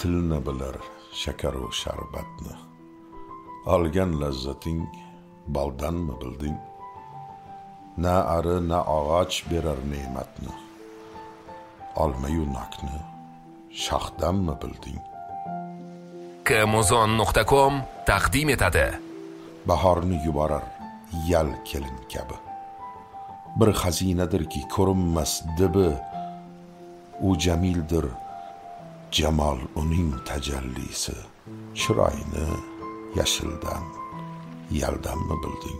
tilni bilar shakaru sharbatni. Olgan lazzating baldanmi bilding? Na ari na og'och berar ne'matni. Olma-yu nokni shoxdanmi bilding? Kmuzon.com taqdim etadi. Bahorni yuborar yal kelin kabi. Bir xazinadirki ko'rinmas dibi. U jamildir, jamol uning tajallisi. Chiroyni yashildan, yaldanmi bilding?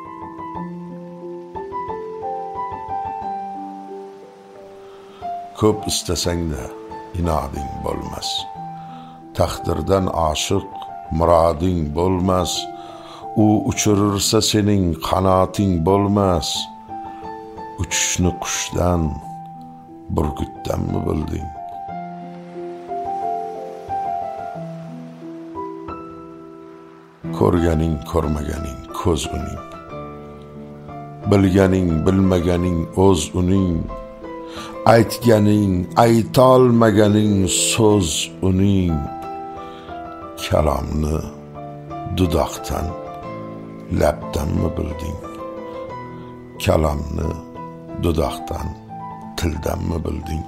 Ko'p istasang-da inoding bo'lmas. Taqdirdan oshiq muroding bo'lmas. U uchirirsa sening qanoting bo'lmas. Uchishni qushdan, burgutdanmi bilding? Ko'rganing ko'rmaganing ko'z uning. Bilganing bilmaganing o'z uning. Aytganing aytolmaganing so'z uning. Kalomni dudoqdan, labdanmi bilding? Kalomni dudoqdan, tildanmi bilding?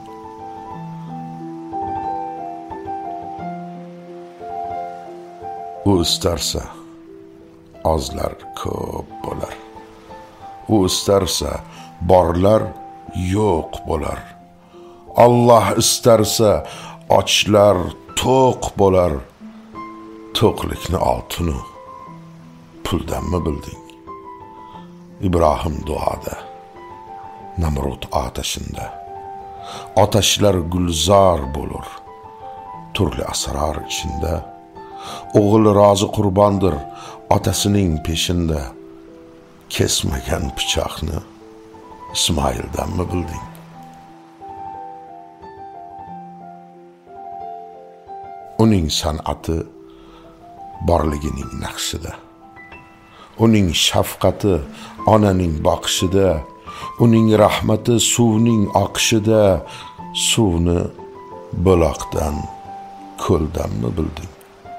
U istarsa ozlar ko'p bo'lar. U istarsa borlar yo'q bo'lar. Alloh istarsa ochlar to'q bo'lar. To'qlikni oltinu puldanmi bilding? Ibrohim duoda, Namrud otashinda. Otashlar gulzor bo'lur, turli asrar ichida. O'g'il rozi qurbondir otasining peshinda. Kesmagan pichoqni Ismoildanmi bilding? Uning san'ati borligining naqshida. Uning shafqati onaning boqishida. Uning rahmati suvning oqishida. Suvni buloqdan, ko'ldanmi bilding?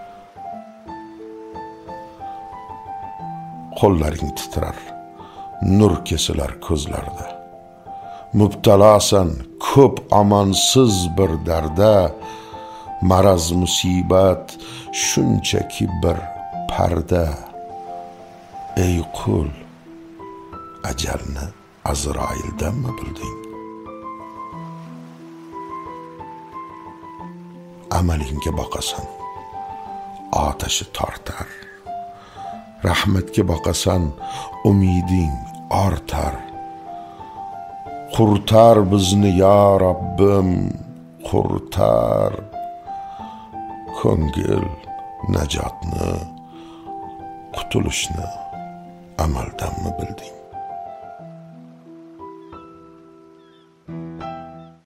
Qo'llaring titrar, nur kesilar ko'zlarda. Mubtalosan ko'p amonsiz bir darda. Maraz musibat shunchaki bir parda. Ey qul, ajalni Azroildanmi bilding? Amalingga boqasan, otashi tortar. Rahmatga boqasan, umiding ortar. Qurtar bizni ya Rabbim, qurtar. Ko'ngil najotni, qutulishni amaldanmi bilding?